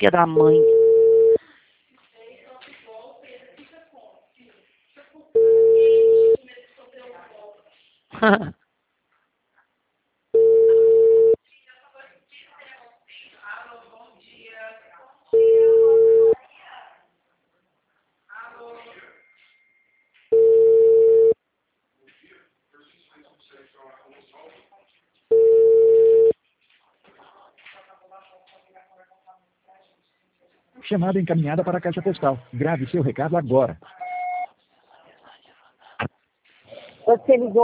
filha da mãe. Chamada encaminhada para a caixa postal. Grave seu recado agora. Você ligou